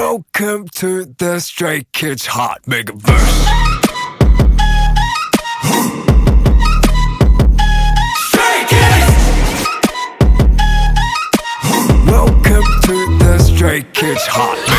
Welcome to the Stray Kids Hot Megaverse. Stray Kids! Welcome to the Stray Kids Hot